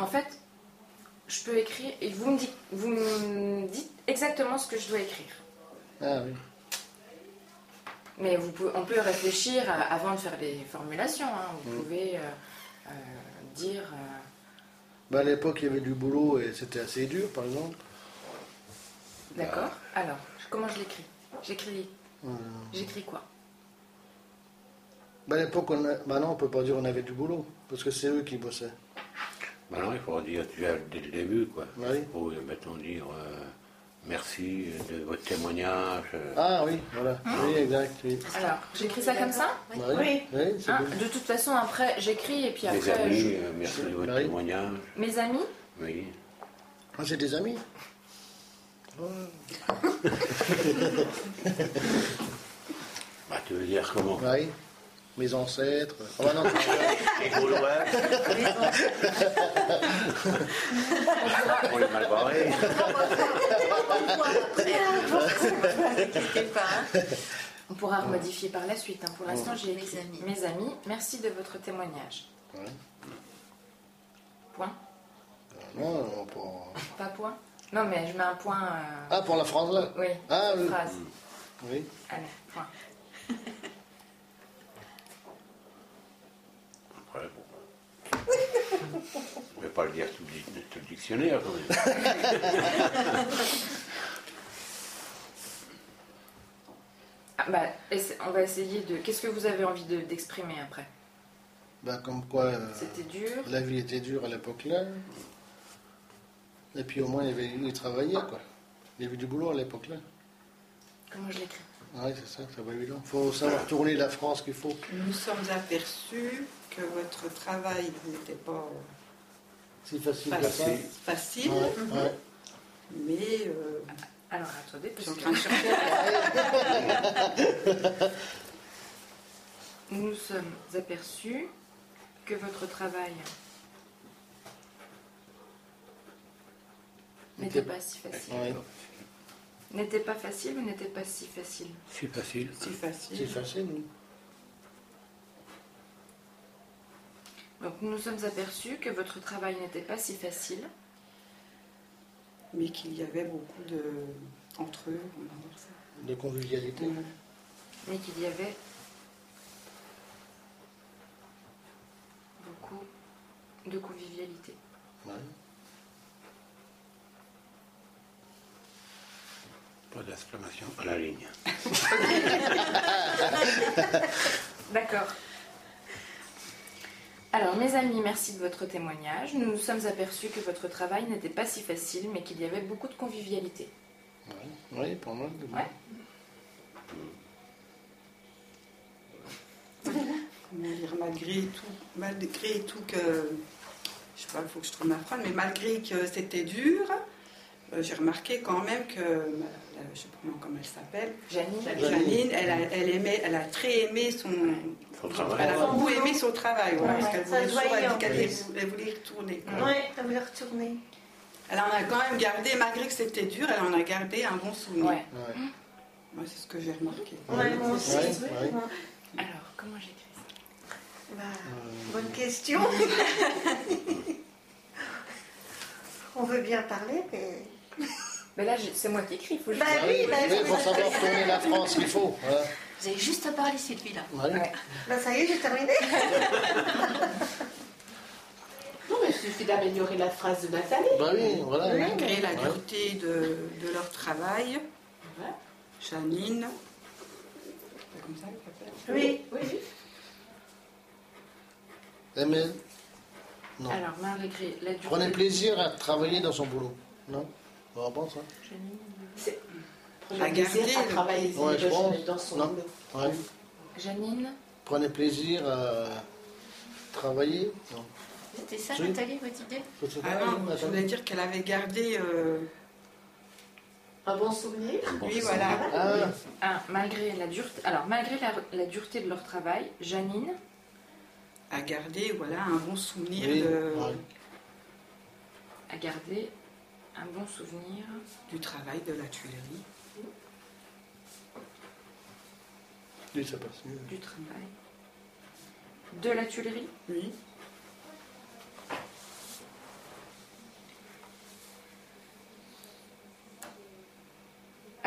En fait, je peux écrire et vous me dites exactement ce que je dois écrire. Ah oui. Mais on peut réfléchir avant de faire les formulations. Hein. Vous pouvez dire... À l'époque, il y avait du boulot et c'était assez dur, par exemple. D'accord. Alors, comment je l'écris? J'écris quoi? À l'époque, non, on ne peut pas dire on avait du boulot, parce que c'est eux qui bossaient. Non, il faut dire déjà dès le début, quoi. Oui. Il faut, mettons, dire merci de votre témoignage. Ah oui, voilà. Oui, exact. Oui. Alors, j'écris ça comme ça? Oui. C'est bon. De toute façon, après, j'écris et puis après... Mes amis, merci de votre Oui. témoignage. Mes amis? Oui. Ah, j'ai des amis. Tu veux dire comment? Oui. Mes ancêtres. Ah bah non, Les Gaulois. On est mal barré. On pourra remodifier par la suite. Hein. Pour l'instant, j'ai Mes écrit amis. mes amis. Merci de votre témoignage. Ouais. Point. Non, pour... Pas point? Non, mais je mets un point... Ah, pour la phrase là? Oui, Ah, oui. phrase. Oui. Allez, point. Après, bon. Je ne vais pas le dire tout le dictionnaire, quand même. On va essayer de... Qu'est-ce que vous avez envie d'exprimer après? Comme quoi... C'était dur. La vie était dure à l'époque là. Et puis au moins, il travaillait, quoi. Il y avait du boulot à l'époque là. Comment je l'écris? Oui, c'est ça, c'est pas évident. Il faut savoir tourner la France qu'il faut. Nous sommes aperçus que votre travail n'était pas C'est facile que ça. facile, Ouais. mais Alors, attendez, je parce suis en train de que chercher. nous nous sommes aperçus que votre travail n'était pas si facile. Ouais. N'était pas facile ou n'était pas si facile? C'est facile. Si C'est facile. facile, oui. Donc, nous nous sommes aperçus que votre travail n'était pas si facile. Mais qu'il y avait beaucoup de... entre eux, on va dire ça. De convivialité. Mais qu'il y avait beaucoup de convivialité. Ouais. Pas d'exclamation à la ligne. D'accord. Alors, mes amis, merci de votre témoignage. Nous nous sommes aperçus que votre travail n'était pas si facile, mais qu'il y avait beaucoup de convivialité. Ouais. Oui, pour moi. Ouais. Comment dire, malgré tout que... Je sais pas, il faut que je trouve ma phrase, mais malgré que c'était dur, j'ai remarqué quand même que... je sais pas comment elle s'appelle. Janine, elle a très aimé son travail. Elle a beaucoup aimé son travail, voilà, parce qu'elle ça voulait se toujours, voyait elle en dit qu'elle plus. elle voulait y retourner. Oui, elle voulait retourner. Elle en a quand même gardé, malgré que c'était dur, elle en a gardé un bon souvenir. Ouais. Ouais. Moi, c'est ce que j'ai remarqué. Ouais, moi aussi. Ouais. Ouais. Alors, comment j'écris ça? Bonne question. On veut bien parler, mais... Mais là, c'est moi qui écris, il faut juste... oui, Il faut savoir tourner la France qu'il faut. Voilà. Vous avez juste à parler, Sylvie, là. Ouais. Ouais. Ça y est, j'ai terminé. Non, mais il suffit d'améliorer la phrase de Nathalie. Oui, voilà. Malgré la dureté de leur travail, Ouais. Janine, c'est comme ça qu'elle s'appelle. Oui. Oui. Mais, non. Alors, malgré la dureté... Prenez plaisir à travailler dans son boulot. Non? On pense, hein? C'est À garder à le travailler Ouais, je pense. dans son Non. boulot. Ouais. Janine, Prenez plaisir à travailler. Non. C'était ça, Si. Nathalie, votre idée? Ah non, je voulais dire qu'elle avait gardé... Un bon souvenir. oui, voilà. malgré la dureté... Alors, malgré la dureté de leur travail, Janine A gardé, voilà, un bon souvenir Oui, de... ouais. a gardé un bon souvenir du travail de la Tuilerie. Oui, ça passe mieux. du travail de la Tuilerie. Oui.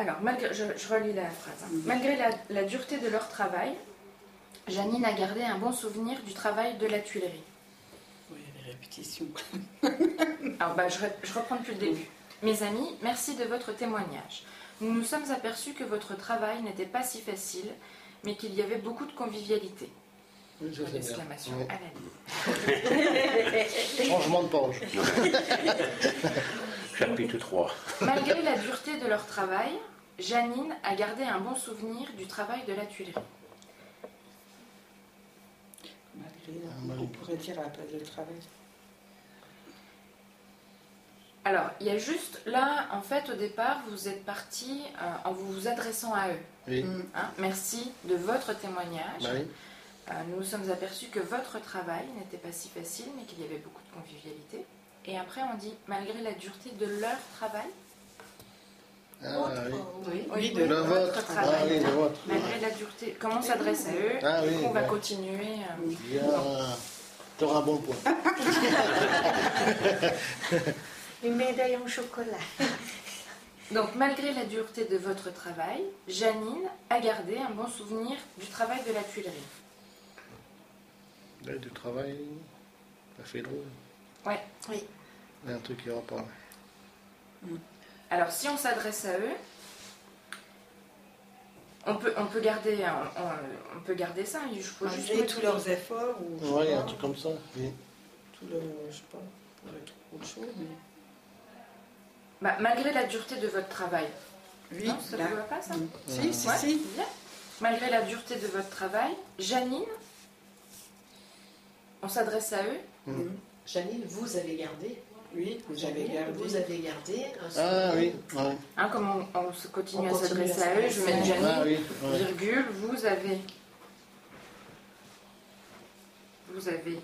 Alors, je relis la phrase. Hein. Malgré la dureté de leur travail, Janine a gardé un bon souvenir du travail de la Tuilerie. Oui, les répétitions. Alors, je reprends depuis le début. Mes amis, merci de votre témoignage. Nous nous sommes aperçus que votre travail n'était pas si facile, mais qu'il y avait beaucoup de convivialité. Oui, ça c'est bien. L'exclamation Oui. à la ligne. Changement de page. Chapitre 3. Malgré la dureté de leur travail, Janine a gardé un bon souvenir du travail de la Tuilerie. Malgré, on pourrait dire à la place de travail. Alors, il y a juste là, en fait, au départ, vous êtes parti en vous adressant à eux. Oui. Hein, merci de votre témoignage. Bah oui. Nous nous sommes aperçus que votre travail n'était pas si facile, mais qu'il y avait beaucoup de convivialité. Et après, on dit, malgré la dureté de leur travail, Ah oui. Oui. oui, De le vôtre. Ah travail, oui, le vôtre. malgré la dureté, comment on s'adresse à eux, Ah oui, on va ouais. continuer. Bien. T'auras un bon point. Une médaille en chocolat. Donc, malgré la dureté de votre travail, Janine a gardé un bon souvenir du travail de la Tuilerie. Là, du travail, ça fait drôle. Ouais. Oui. Il y a un truc qui va pas. Alors, si on s'adresse à eux, on peut garder ça. Il faut juste Malgré tous motiver. leurs efforts ou Ouais, un truc comme ça. Oui. tout le, je sais pas, pourrait être autre chose, mais Malgré la dureté de votre travail. oui, Non, ça ne là. vous va pas, ça Si, si, Ouais, si. bien. Malgré la dureté de votre travail, Janine, on s'adresse à eux. Janine, vous avez gardé. Oui, vous avez Janine, gardé. Vous avez gardé un Ah souvenir. oui. Ouais. Hein, comme on se continue On à continue s'adresser à à eux, je mets s'adresser à eux. Janine, Ah oui. Ouais. virgule, vous avez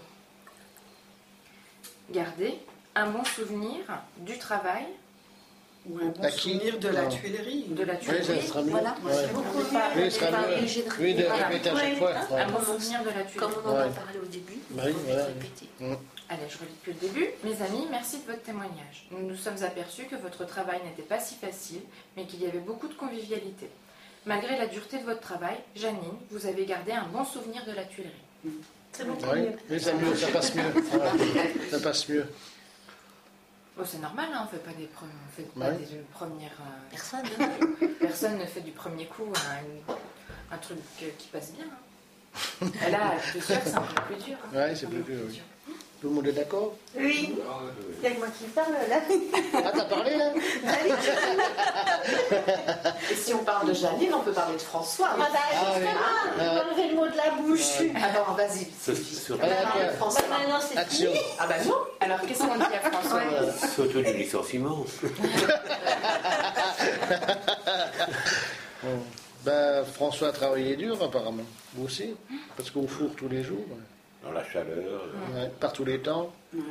gardé un bon souvenir du travail Ou un bon À qui souvenir de la Non. tuilerie. de la Oui, Tuilerie. ça sera mieux. Voilà. Ouais. C'est beaucoup mieux. Oui, ça sera mieux. Oui, de Voilà. répéter à chaque fois. Ouais. Un bon souvenir de la Tuilerie. Comme on en a Ouais. parlé au début, Bah on oui, va voilà. répéter. Allez, je relis depuis le début. Mes amis, merci de votre témoignage. Nous nous sommes aperçus que votre travail n'était pas si facile, mais qu'il y avait beaucoup de convivialité. Malgré la dureté de votre travail, Janine, vous avez gardé un bon souvenir de la Tuilerie. C'est beaucoup Oui, mieux. oui, c'est mieux, ça passe mieux. Ouais. Ça passe mieux. Oh, c'est normal, hein, on fait pas on fait pas Ouais. des premières. Personne. Personne ne fait du premier coup un truc qui passe bien. hein. Et là, je suis sûre que c'est un peu plus dur. hein. Ouais, c'est plus dur, oui. Tout le monde est d'accord? Oui. Il y a que moi qui parle là. Ah, t'as parlé là? Et si on parle de Janine, on peut parler de François. Ah bah Ah oui. justement, enlever le mot de la bouche. Alors, vas-y. Sur- On va parler de Allez, François. Bah maintenant c'est Action. fini. Ah bah non. Alors, qu'est-ce qu'on dit à François Surtout du licenciement. Bon. Ben, François a travaillé dur apparemment. Vous aussi? Parce qu'au four tous les jours. Dans la chaleur. Ouais, par tous les temps. Ouais.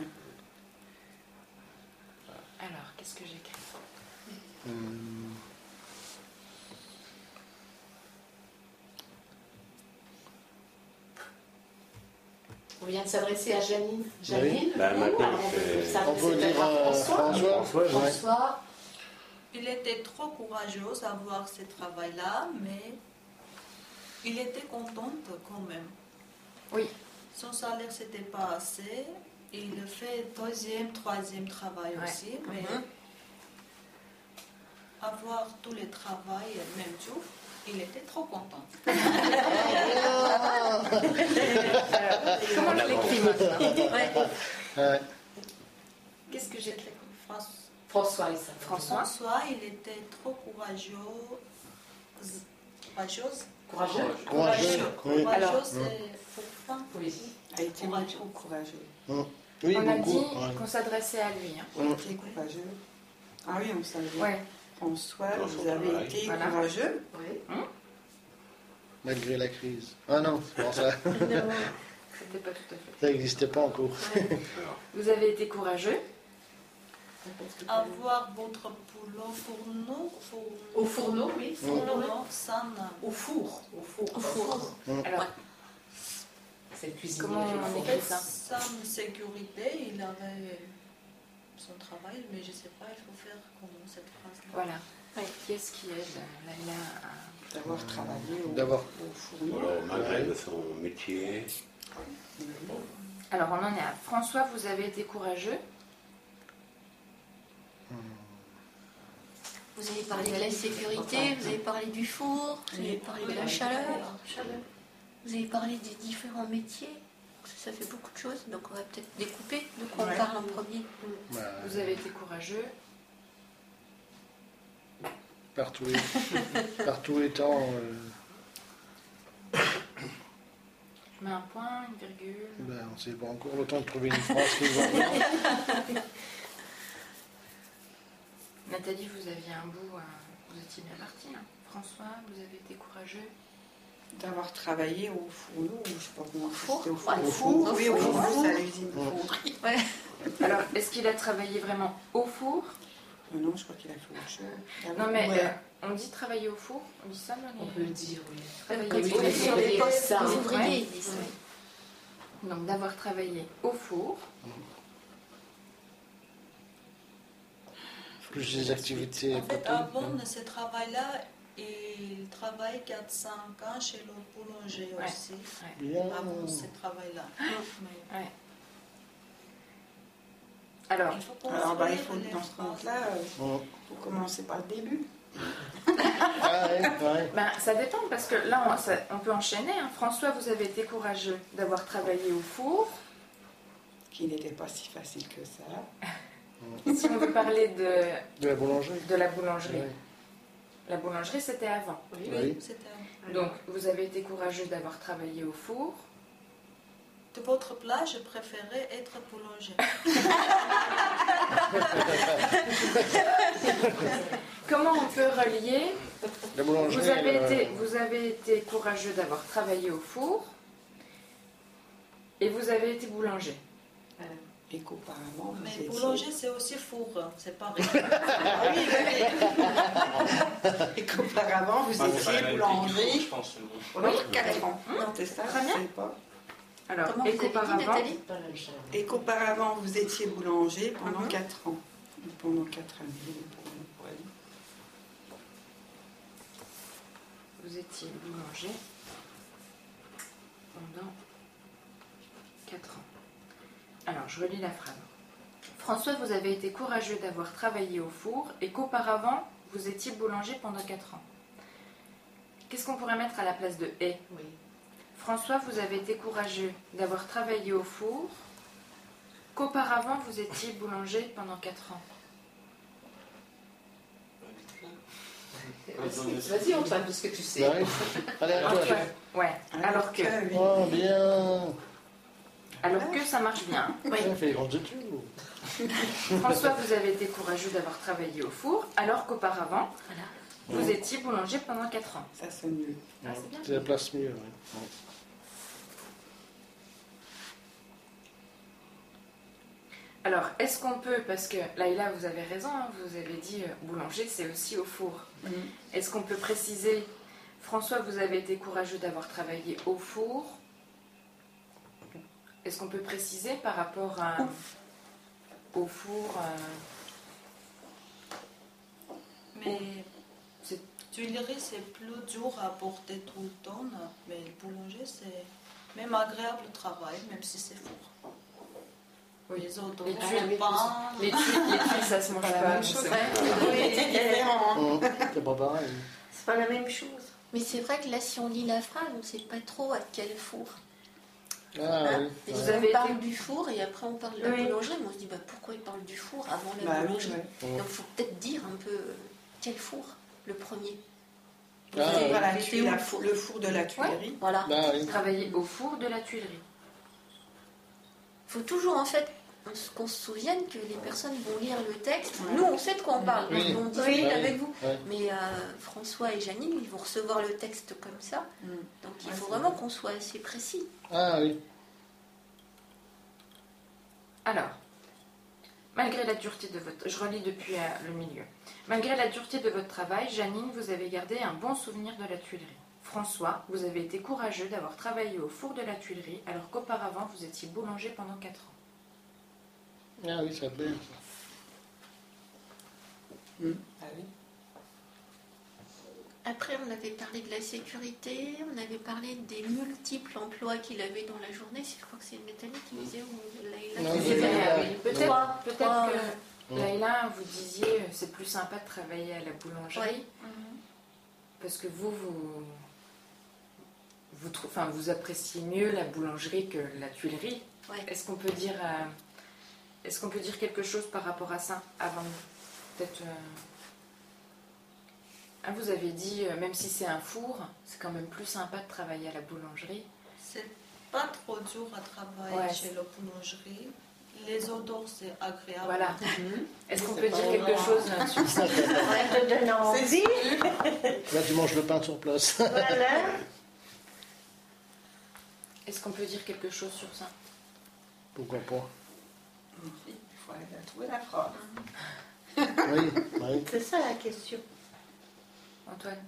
Alors, qu'est-ce que j'écris Hum, On vient de s'adresser à Janine. Janine, Bah, maintenant, alors on peut c'est- On peut s'adresser dire peut-être à François. François. Ouais. François, Il était trop courageux à avoir ce travail-là, mais il était content quand même. Oui. Son salaire, c'était pas assez. Il fait deuxième, troisième travail Ouais. aussi, mais avoir tous les travails même jour, il était trop content. Comment je l'écris maintenant Ouais. Qu'est-ce que j'écris François et ça. François. François, il était trop courageux. Courageuse. Courageux. Courageux. Oui. Alors, Courageux, c'est pour femme. Oui. A été beaucoup courageux. Oui, On a beaucoup. dit Ouais. qu'on s'adressait à lui. hein. A été courageux. Ah oui, on savait. Ouais. François, Dans vous son avez travail. été Voilà. courageux. Oui. Malgré la crise. Ah non, c'est pour ça. C'était pas tout à fait. Ça n'existait pas encore. Vous avez été courageux. Avoir votre boulot fourneau, Au fourneau, oui. fourneau sans Au four. Au four. Au four. Alors, C'est le cuisinier. Comment qui fait le on four. écrit ça sans sécurité, il avait son travail, mais je sais pas, il faut faire comment cette phrase-là. voilà. Qui est-ce qui aide Laila D'avoir travaillé au D'avoir. fourneau. Alors, malgré de son métier, Alors, on en est à François, vous avez été courageux. Vous avez parlé de la sécurité, vous avez parlé du four, vous avez parlé de la chaleur, vous avez parlé des différents métiers. Ça fait beaucoup de choses, donc on va peut-être découper de quoi on parle en premier. Bah, Vous avez été courageux. par tous les temps. Je mets un point, une virgule. Ben, on ne sait pas encore le temps de trouver une phrase qui va bien. Nathalie, vous aviez un bout, vous étiez bien parti. Hein. François, vous avez été courageux. D'avoir travaillé au fourneau, je ne sais pas comment Four. c'était au Ouais, four. four. Oui, au Au four, four. c'est à l'usine de fonderie. Alors, est-ce qu'il a travaillé vraiment au four? Non, je crois qu'il a fait autre chose. Non, mais Ouais. on dit travailler au four. On dit ça dans les... On peut le dire, oui. Travailler Quand au ils four. sont sur les postes, ça, les ouais. ouvriers, ils disent. Donc, d'avoir travaillé au four. Plus des activités En fait, côté. avant de ce travail-là, il travaille 4-5 ans chez le boulanger Ouais. aussi. Bien. Avant ce travail-là. Mais Alors, il faut Alors, bah, il construire faut, les dans ce phrases. compte-là, Bon. faut commencer par le début. Ah ouais. ben, ça dépend parce que là, on peut enchaîner. Hein. François, vous avez été courageux d'avoir travaillé au four. Qui n'était pas si facile que ça. Si on veut parler De la boulangerie. de la boulangerie, Ouais. la boulangerie, c'était avant. Oui, Oui. c'était Donc, vous avez été courageux d'avoir travaillé au four. de votre plat, je préférais être boulanger. Comment on peut relier La boulangerie. vous avez été courageux d'avoir travaillé au four et vous avez été boulanger. Et qu'auparavant, vous Mais étiez... boulanger, c'est aussi four, c'est pareil. Ah oui, et qu'auparavant, vous étiez boulanger Je pense. pendant 4 ans. C'est ça, Très je bien. sais pas. Alors, Comment et vous avez dit, qu'auparavant, Nathalie? Pas la chaleur. Et qu'auparavant, vous étiez boulanger pendant Mhm. 4 ans. Pendant 4 années, on pourrait dire. vous étiez boulanger pendant 4 ans. Alors, je relis la phrase. François, vous avez été courageux d'avoir travaillé au four et qu'auparavant, vous étiez boulanger pendant 4 ans. Qu'est-ce qu'on pourrait mettre à la place de « et » ? Oui. François, vous avez été courageux d'avoir travaillé au four, qu'auparavant vous étiez boulanger pendant 4 ans. Vas-y, Antoine, parce que tu sais. Ouais. Allez, à toi. Ouais, alors que. oui. Oh, bien. Alors que ça marche bien. Ça fait grandes études. François, vous avez été courageux d'avoir travaillé au four, alors qu'auparavant, vous étiez boulanger pendant 4 ans. Ça sonne mieux. Ah, c'est bien. C'est la place mieux. Ouais. Alors, est-ce qu'on peut, parce que Laïla, vous avez raison, hein, vous avez dit boulanger, c'est aussi au four. Mhm. Est-ce qu'on peut préciser, François, vous avez été courageux d'avoir travaillé au four. Est-ce qu'on peut préciser par rapport au four Mais C'est- tuilerie, c'est plus dur à porter tout le temps, mais le boulanger, c'est même agréable le travail, même si c'est four. Oui. Les autres, Les le tuiles, pain, les tuiles, ça se mange Pas la pas. même chose. c'est- Oui, c'est différent. C'est pas pareil. C'est pas la même chose. Mais c'est vrai que là, si on lit la phrase, on ne sait pas trop à quel four. Ah oui. Et Vous on avez parle été- du four et après on parle de la Oui. boulangerie, mais on se dit bah, pourquoi il parle du four avant la Bah oui, boulangerie. ouais. Donc il faut peut-être dire un peu quel four, le premier. Ah, avez- oui. Voilà, mettez tuile, où la le four le four de la tuilerie. Voilà. Ah oui. Travailler au four de la tuilerie. Il faut toujours en fait qu'on se souvienne que les personnes vont lire le texte. Ouais. Nous, on sait de quoi on parle, Oui. on discute Oui. avec vous. Ouais. Mais François et Janine, ils vont recevoir le texte comme ça. Mm. Donc il Ouais, faut c'est vraiment vrai. qu'on soit assez précis. Ah oui. Alors, malgré la dureté de votre... Je relis depuis le milieu. Malgré la dureté de votre travail, Janine, vous avez gardé un bon souvenir de la tuilerie. François, vous avez été courageux d'avoir travaillé au four de la tuilerie alors qu'auparavant vous étiez boulanger pendant 4 ans. Ah oui, ça plaît. Mm. Ah oui. Après, on avait parlé de la sécurité, on avait parlé des multiples emplois qu'il avait dans la journée. Je crois que c'est Nathalie qui disait, ou Laïla Non, qui mais disait. Laïla, Peut-être Trois. que Laïla, vous disiez c'est plus sympa de travailler à la boulangerie parce que vous appréciez mieux la boulangerie que la tuilerie. Ouais. Est-ce qu'on peut dire quelque chose par rapport à ça avant peut-être vous avez dit même si c'est un four, c'est quand même plus sympa de travailler à la boulangerie. C'est pas trop dur à travailler Ouais. chez la boulangerie. Les odeurs, c'est agréable. Voilà. Mhm. Est-ce qu'on peut dire quelque chose sur ça? Ça te donne envie. Là, tu manges le pain sur place. Voilà. Est-ce qu'on peut dire quelque chose sur ça? Pourquoi pas? Il faut aller trouver la phrase. Oui, oui. C'est ça la question. Antoine?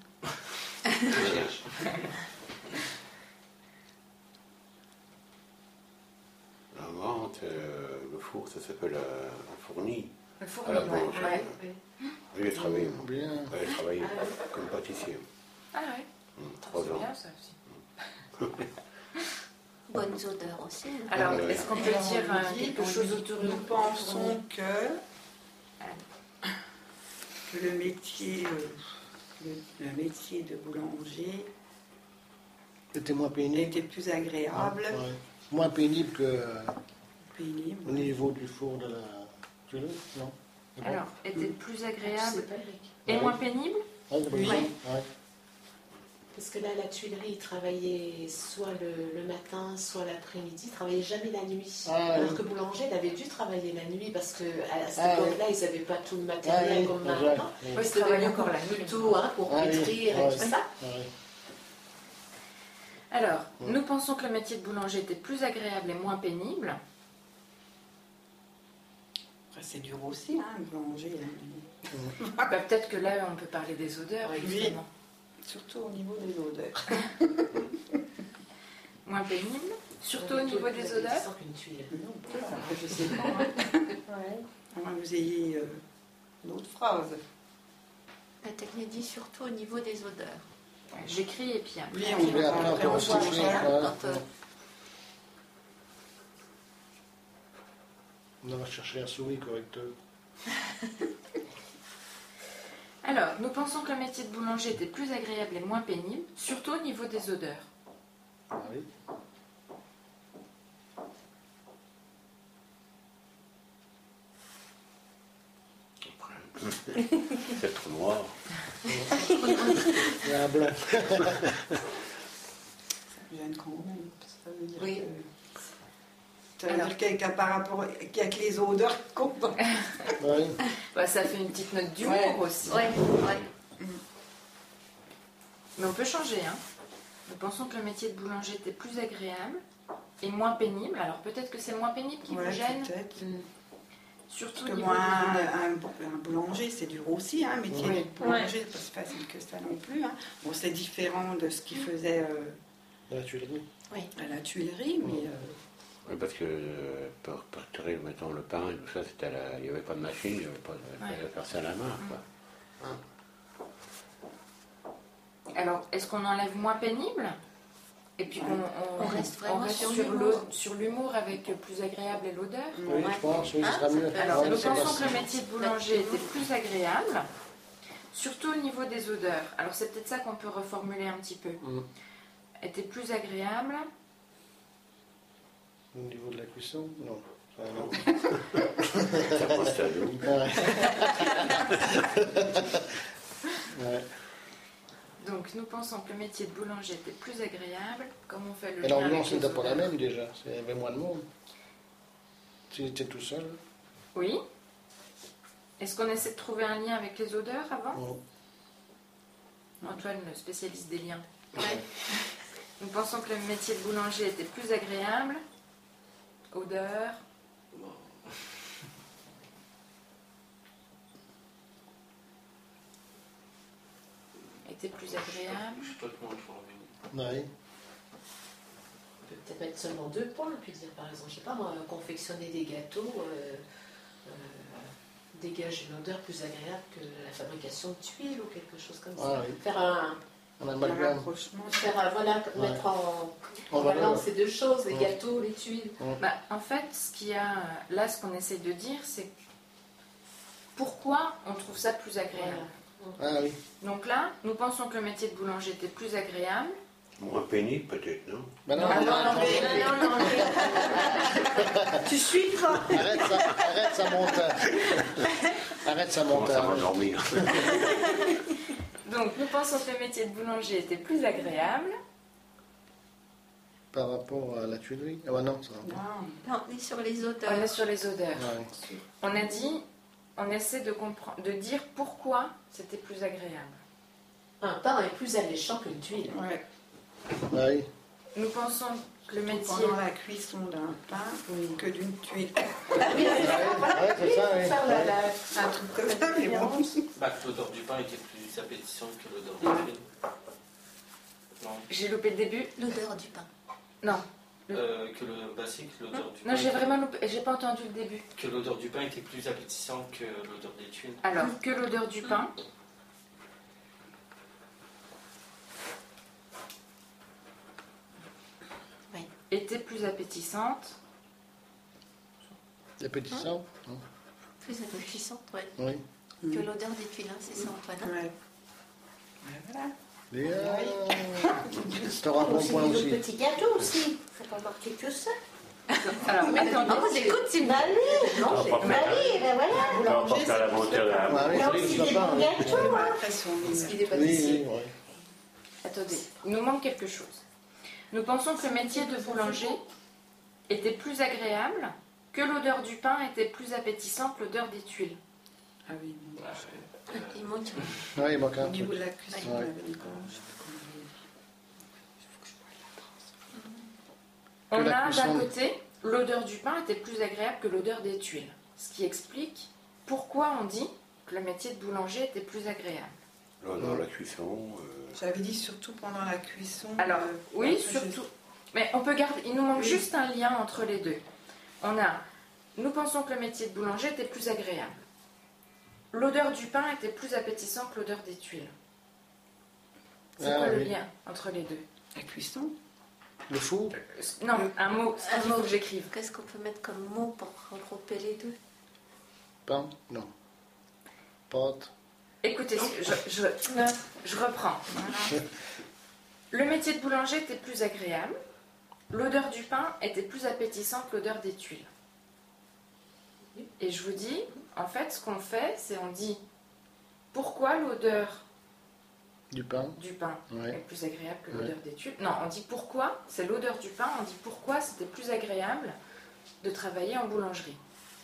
La vente, le four, ça s'appelle un fourni. Le four, À la ouais. boulangerie. Ouais. J'ai travaillé, moi. Bien. J'ai travaillé comme pâtissier. Ah ouais, 3 c'est ans. bien ça aussi. Bonnes odeurs aussi. Alors, Ouais. est-ce qu'on peut dire quelque chose autour de Nous pensons que le métier, le métier de boulanger C'était moins pénible. était plus agréable, Ouais. Moins pénible que pénible. au niveau du four de la tuilerie, non? C'est bon? Alors, était plus Je agréable sais pas, Eric. et Ouais. moins pénible? Ouais, c'est bon. Oui. Ouais. Parce que là, la tuilerie, il travaillait soit le matin, soit l'après-midi. Il travaillait jamais la nuit. Ah, Alors oui. que boulanger, il avait dû travailler la nuit parce qu'à cette Ah, époque-là, ils n'avaient pas tout le matériel Ah, oui, comme exact. maintenant. Oui. Oui, Ils c'était travaillaient encore la nuit. plutôt pour Ah, oui. pétrir et Ouais. tout ça. Ouais. Alors, nous pensons que le métier de boulanger était plus agréable et moins pénible. Après, c'est dur aussi, hein, le boulanger. Hein. Bah, peut-être que là, on peut parler des odeurs, Oui. justement. Surtout au niveau des odeurs. Moins pénible, surtout au niveau des odeurs. Sans qu'une tuilerie. Non, je sais pas. Hein. À moins que vous ayez une autre phrase. Nathalie dit surtout au niveau des odeurs. J'écris et puis après. Oui, on verra après, après, on on se voit. fait, Voilà, ouais. quand, On va chercher un souris correcteur. Alors, nous pensons que le métier de boulanger était plus agréable et moins pénible, surtout au niveau des odeurs. Ah oui. Après, c'est trop noir. Il y a un blanc. Ça me gêne quand même. Ça veut dire Oui. que... Ça veut dire qu'il y a par rapport avec les odeurs qui comptent. Oui. Bah, ça fait une petite note d'humour Ouais. aussi. Ouais, ouais. Mais on peut changer. Hein. Nous pensons que le métier de boulanger était plus agréable et moins pénible. Alors peut-être que c'est le moins pénible qui Ouais, vous gêne, peut-être. surtout Parce au que niveau moi, des odeurs. un boulanger, c'est dur aussi, hein, métier Oui. de boulanger, c'est pas si facile que ça non plus. Hein. Bon, c'est différent de ce qu'il faisait De la tuilerie. à la tuilerie, mais Oui, parce que pour tirer, mettons, le pain et tout ça, il n'y avait pas de machine, il n'y avait pas de Ouais. fallait faire ça à la main. Quoi. Alors, est-ce qu'on enlève moins pénible? Et puis On reste vraiment sur sur l'humour. sur l'humour avec plus agréable et l'odeur. Oui, je pense, oui, ce Ah, sera ça mieux. peut- Alors, Ouais, nous c'est pensons pas- que le métier de boulanger était plus agréable, surtout au niveau des odeurs. Alors, c'est peut-être ça qu'on peut reformuler un petit peu. Mm. Était plus agréable. Au niveau de la cuisson, non. Ça, non. Ça passe à l'eau. Ouais. Ouais. Donc, nous pensons que le métier de boulanger était plus agréable. Comme on fait le Et lien avec l'ambiance les n'était pas la odeurs. même déjà. Il y avait moins de monde. Tu étais tout seul. Oui. Est-ce qu'on essaie de trouver un lien avec les odeurs avant? Non. Antoine, le spécialiste des liens. Nous pensons que le métier de boulanger était plus agréable. Odeur. Était plus agréable. Ouais. On peut peut-être mettre seulement 2 points, puis dire par exemple, je sais pas moi, confectionner des gâteaux dégage une odeur plus agréable que la fabrication de tuiles ou quelque chose comme Ah, ça. oui. Faire un amalgame. rapprochement. mettre en En valeur. balance ces deux choses, les Ouais. gâteaux, les tuiles. Bah, en fait, ce qu'on essaye de dire, c'est pourquoi on trouve ça plus agréable. Ah oui. Donc là, nous pensons que le métier de boulanger était plus agréable. Moins pénible peut-être, non? Ben non, Tu suis pas. arrête ça montage. Arrête ça Comment ça montage. va dormir? Donc nous pensons que le métier de boulanger était plus agréable. Par rapport à la tuilerie. Ah bah non, ça va pas. Non. Non, on est sur les odeurs. On est sur les odeurs. Ouais. On a dit, on essaie de dire pourquoi c'était plus agréable. Un pain est plus alléchant qu'une tuile. Ouais. Ah oui. Nous pensons que le métier... Pendant la cuisson d'un pain que d'une tuile. Ouais, c'est ça, oui. Faire Ouais. Un truc comme ça, mais bon. Que l'odeur du pain était plus appétissante que l'odeur de tuile. Non. J'ai loupé le début. L'odeur du pain. Non. Que le basique, l'odeur du pain. Non, j'ai vraiment loupé. J'ai pas entendu le début. Que l'odeur du pain était plus appétissante que l'odeur des tuiles. Alors, que l'odeur du pain... Oui. était plus appétissante. Appétissant. Non. Plus appétissante, ouais. Oui. Que l'odeur des tuiles, hein, c'est ça, Antoine. Hein. Ouais. Voilà. Et t'auras un bon point Le aussi. petit gâteau aussi. Faut pas marquer que ça. Alors, attendez. Oh, j'écoute, c'est Bah oui. On va pas Bah faire- oui, ben voilà. on va pas faire l'aventure de la... Ah oui, Là c'est vrai aussi, que des tu vas pas. bons Oui, gâteaux. hein. Après, son Est-ce qu'il est oui, pâtissier oui. Attendez, il nous manque quelque chose. Nous pensons que le métier de boulanger était plus agréable, que l'odeur du pain était plus appétissante que l'odeur des tuiles. Ah oui, bon. Il manque. Ouais, il manque Au un niveau truc. de la cuisson, Ouais. on avait dit quoi Je sais pas comment on avait dit. On Que la a cuisson- d'un côté, l'odeur du pain était plus agréable que l'odeur des tuiles. Ce qui explique pourquoi on dit que le métier de boulanger était plus agréable. Dans la cuisson... J'avais dit surtout pendant la cuisson. Alors, oui, après, surtout. Mais on peut garder. Il nous manque Oui. juste un lien entre les deux. Nous pensons que le métier de boulanger était plus agréable. L'odeur du pain était plus appétissante que l'odeur des tuiles. C'est Ah, quoi le oui. lien entre les deux? La cuisson. Le four. Non, un mot. Un Il faut mot. que j'écrive. Qu'est-ce qu'on peut mettre comme mot pour regrouper les deux? Pain. Non. Pâte. Écoutez, je reprends. Voilà. Le métier de boulanger était plus agréable. L'odeur du pain était plus appétissante que l'odeur des tuiles. Et je vous dis, en fait, ce qu'on fait, c'est on dit pourquoi l'odeur Du pain. du pain est Ouais. plus agréable que Ouais. l'odeur des tuiles. Non, on dit pourquoi, c'est l'odeur du pain, on dit pourquoi c'était plus agréable de travailler en boulangerie.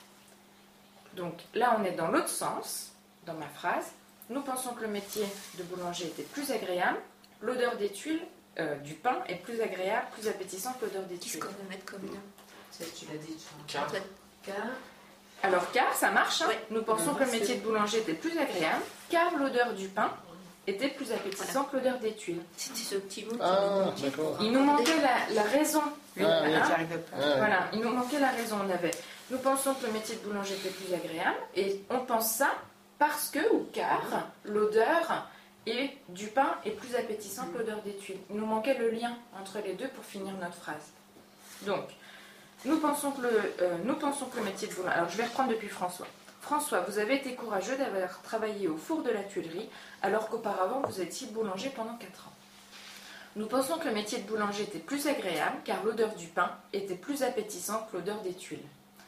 Donc là, on est dans l'autre sens, dans ma phrase. Nous pensons que le métier de boulanger était plus agréable. L'odeur des tuiles, du pain est plus agréable, plus appétissante que l'odeur des Qu'est-ce tuiles. qu'on peut mettre comme nom? Tu l'as dit. Car Antoine. Car Alors car, ça marche, hein. Oui. Nous pensons que le métier de boulanger était plus agréable, car l'odeur du pain était plus appétissante que l'odeur des tuiles. C'était ce petit mot qui Ah, nous manquait. d'accord. Il nous manquait la raison. Ah, oui. Hein. J'arrive pas. Ah, ouais. Voilà, il nous manquait la raison. On avait. Nous pensons que le métier de boulanger était plus agréable, et on pense ça parce que ou car l'odeur du pain est plus appétissante que l'odeur des tuiles. Il nous manquait le lien entre les deux pour finir notre phrase. Donc, nous pensons que le métier de boulanger. Alors, je vais reprendre depuis François. François, vous avez été courageux d'avoir travaillé au four de la Tuilerie, alors qu'auparavant vous étiez boulanger pendant 4 ans. Nous pensons que le métier de boulanger était plus agréable, car l'odeur du pain était plus appétissante que l'odeur des tuiles.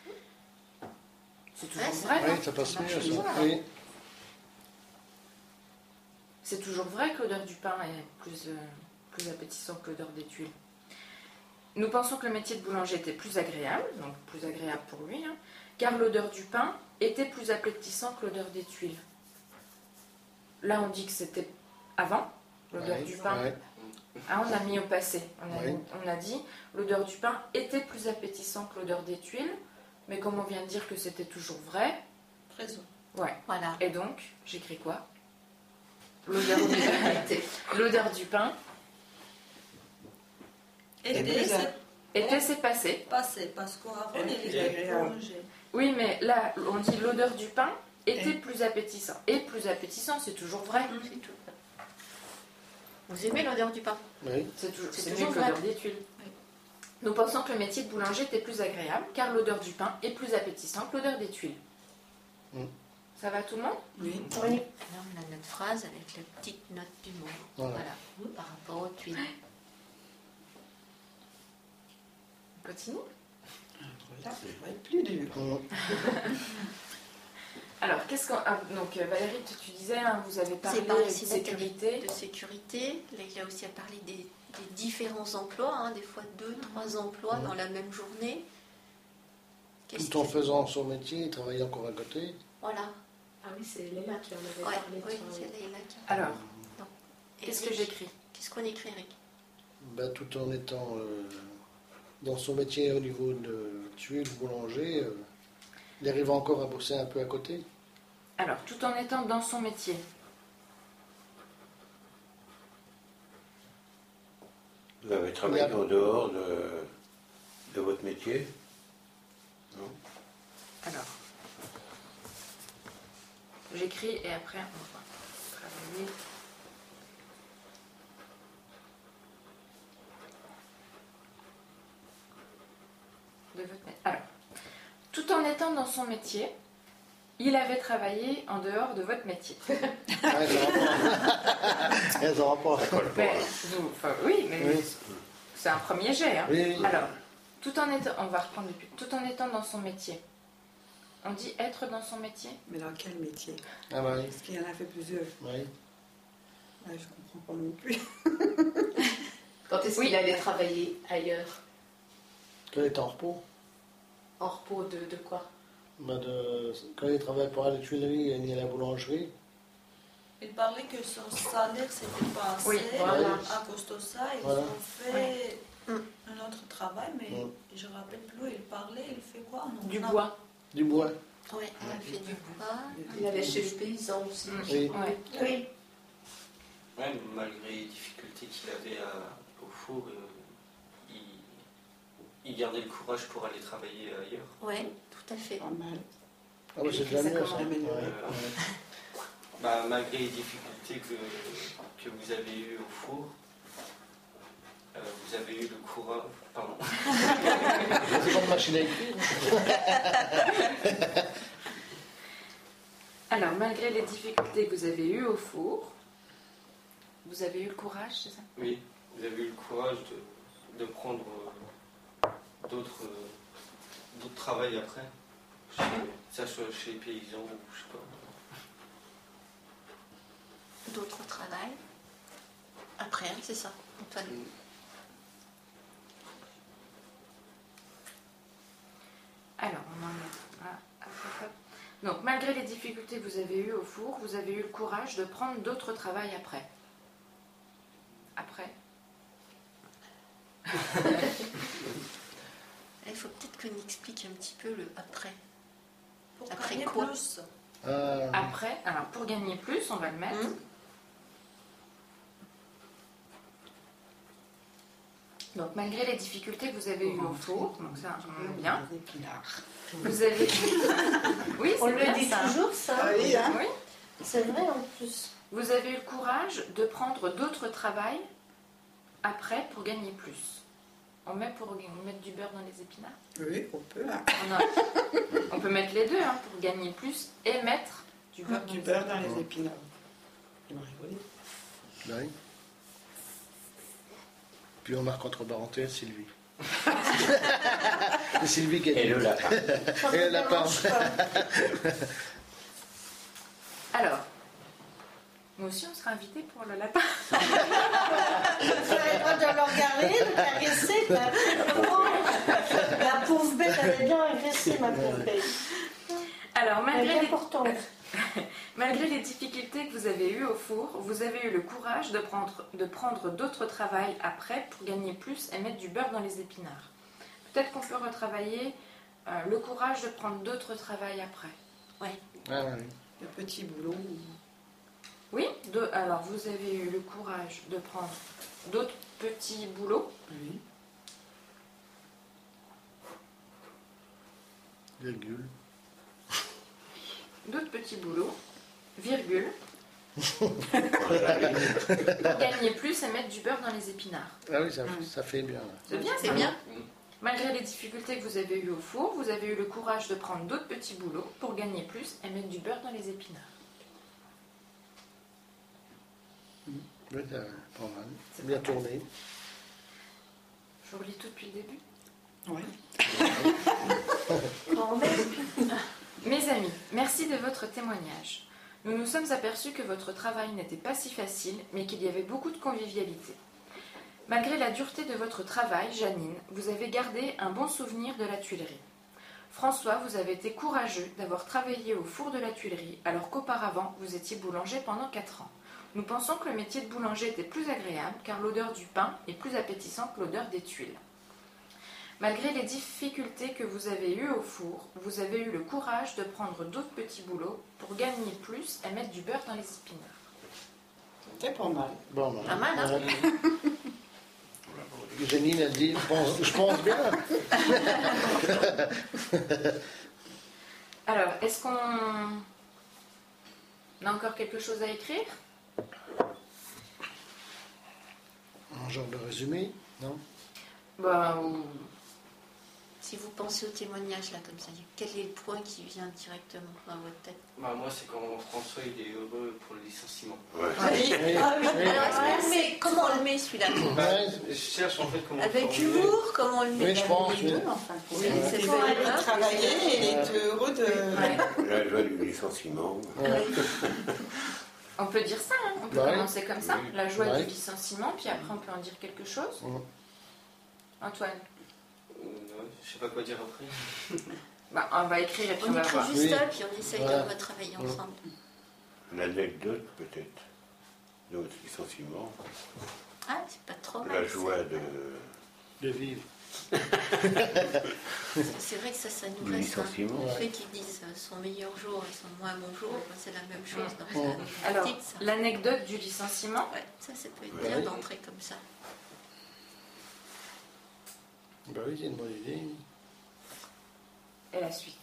C'est toujours vrai, Oui, non? ça passe marche mieux, toujours, ça. là. Oui. C'est toujours vrai que l'odeur du pain est plus appétissante que l'odeur des tuiles. Nous pensons que le métier de boulanger était plus agréable, donc plus agréable pour lui, hein, car l'odeur du pain était plus appétissante que l'odeur des tuiles. Là, on dit que c'était avant, l'odeur Ouais, du pain. ouais. Ah, on a mis au passé. Oui. On a dit l'odeur du pain était plus appétissante que l'odeur des tuiles, mais comme on vient de dire que c'était toujours vrai, Présent. ouais. Voilà. Et donc, j'écris quoi? L'odeur du pain était c'est passé. Passé, parce qu'avant, Elle est il plus était agréable. prolongé. Oui, mais là, on dit l'odeur du pain était plus appétissant. Et plus appétissant, c'est toujours vrai. C'est tout. Vous aimez l'odeur du pain? Oui. C'est toujours, C'est c'est toujours mieux que vrai. l'odeur des tuiles. Nous pensons que le métier de boulanger était plus agréable, car l'odeur du pain est plus appétissante que l'odeur des tuiles. Mm. Ça va tout le monde? Oui. Oui. Alors on a notre phrase avec la petite note d'humour. Voilà. Voilà. Par rapport aux tuiles. On continue. Là, ça va être plus dur. Alors, qu'est-ce qu'on... donc, Valérie, tu disais, hein, vous avez parlé C'est par de ici sécurité. de sécurité. Là, il a aussi à parler des différents emplois, hein, des fois 2, 3 emplois dans la même journée. Tout en faisant son métier, il travaille encore à côté. Voilà. Ah oui, c'est Léna qui en avait Ouais, parlé. oui, sur- c'est Leïla qui- Alors, Non. qu'est-ce Eric, que j'écris? Qu'est-ce qu'on écrit, Eric? Bah, tout en étant dans son métier au niveau de tuile, boulanger, il arrive encore à bosser un peu à côté. Alors, tout en étant dans son métier. Vous avez travaillé en dehors de votre métier? Non? Alors, j'écris et après on va travailler. De votre métier. Alors, tout en étant dans son métier, il avait travaillé en dehors de votre métier. Ah, elles ont rapport. Mais, oui, mais Oui. c'est un premier jet. Hein. Oui, oui. Alors, tout en étant, on va reprendre depuis. Tout en étant dans son métier. On dit être dans son métier. Mais dans quel métier? Ah bah oui. Parce qu'il y en a fait plusieurs. Oui. Là, je comprends pas non plus. Quand est-ce qu'il allait travailler ailleurs? Quand il est en repos, En repos de quoi? bah quand il travaille pour les Tuileries et à la boulangerie, Il parlait que son salaire c'était pas assez. Oui, voilà. À cause de ça, ils Voilà. ont fait Oui. un autre travail, mais Mm. je ne me rappelle plus. Il parlait, il fait quoi? Non, Du non. bois. du bois. Oui, il a fait du bois. Il allait chez le paysan aussi. Oui. Ouais. Oui. Ouais, malgré les difficultés qu'il avait au four, il gardait le courage pour aller travailler ailleurs. Oui, tout à fait. Pas mal. Ah bah c'est déjà Ça mieux ça. commence. Ouais. Bah, malgré les difficultés que vous avez eues au four, vous avez eu le courage. Pardon. C'est pas une machine à écrire. Alors, malgré les difficultés que vous avez eues au four, vous avez eu le courage, c'est ça? Oui, vous avez eu le courage de prendre d'autres travails après, que ça soit chez les paysans ou je sais pas. D'autres travail. Après, hein, c'est ça, Antoine. Alors, on en est là. Hop, hop, hop. Donc, malgré les difficultés que vous avez eues au four, vous avez eu le courage de prendre d'autres travails après. Après. Il faut peut-être qu'on explique un petit peu le après. Pour Après gagner quoi? plus. Après, alors pour gagner plus, on va le mettre. Donc, malgré les difficultés que vous avez eues au four, donc ça, on est bien. Des épinards. Vous avez. Oui, On c'est le bien dit ça. toujours, ça. Ah oui, hein? Oui. C'est vrai en plus. Vous avez eu le courage de prendre d'autres travails après pour gagner plus. On met pour mettre du beurre dans les épinards. Oui, on peut. Hein. On peut mettre les deux hein, pour gagner plus et mettre du beurre dans Du les beurre dans épinards. les épinards. Il m'a rigolé. Oui. Puis on marque entre parenthèses Sylvie. C'est Sylvie qui a Et dit. le lapin. Ça Et me le lapin. dérange pas. Alors, nous aussi on sera invités pour le lapin. Vous avez le droit de le regarder, de caresser. La pauvre bête, elle est bien agressée, ma pauvre bête. Alors, Elle est malgré les, importante. malgré les difficultés que vous avez eues au four, vous avez eu le courage de prendre d'autres travails après pour gagner plus et mettre du beurre dans les épinards. Peut-être qu'on peut retravailler le courage de prendre d'autres travails après. Ah, oui. Le petit boulot. Oui, alors vous avez eu le courage de prendre d'autres petits boulots. Oui. Virgule. d'autres petits boulots, virgule, pour gagner plus et mettre du beurre dans les épinards. Ah oui, ça fait bien. C'est bien, c'est bien. Malgré les difficultés que vous avez eues au four, vous avez eu le courage de prendre d'autres petits boulots pour gagner plus et mettre du beurre dans les épinards. Oui, pas mal. C'est bien tourné. Je vous relis tout depuis le début. Oui. Mes amis, merci de votre témoignage. Nous nous sommes aperçus que votre travail n'était pas si facile, mais qu'il y avait beaucoup de convivialité. Malgré la dureté de votre travail, Janine, vous avez gardé un bon souvenir de la Tuilerie. François, vous avez été courageux d'avoir travaillé au four de la Tuilerie, alors qu'auparavant, vous étiez boulanger pendant 4 ans. Nous pensons que le métier de boulanger était plus agréable, car l'odeur du pain est plus appétissante que l'odeur des tuiles. Malgré les difficultés que vous avez eues au four, vous avez eu le courage de prendre d'autres petits boulots pour gagner plus et mettre du beurre dans les épinards. C'était pas mal. Bon, Pas mal, hein? Janine a dit, je pense bien. Alors, est-ce qu'on a encore quelque chose à écrire? Un genre de résumé, non? Si vous pensez au témoignage là comme ça, quel est le point qui vient directement dans votre tête? Moi, c'est quand François il est heureux pour le licenciement. Ouais. Comment on le met celui-là? Je cherche en fait comment. Avec humour, comment on le met? Oui, je pense. Les deux, Oui. enfin. Il faut aller travailler et il est heureux de... La joie du licenciement. On peut dire ça, hein. On peut commencer comme ça, la joie du licenciement, puis après on peut en dire quelque chose. Antoine? Je sais pas quoi dire après. On va écrire et puis on va écrit voir. juste ça, puis on essaye de retravailler ensemble. L'anecdote peut-être de votre licenciement. Ah, c'est pas trop mal. La joie De vivre. C'est vrai que ça nous du reste. licenciement. Le fait qu'ils disent son meilleur jour et son moins bon jour, c'est la même chose. Donc Alors, ça. l'anecdote du licenciement. Ouais, ça peut être bien d'entrer comme ça. Ben oui, c'est une bonne idée. Et la suite.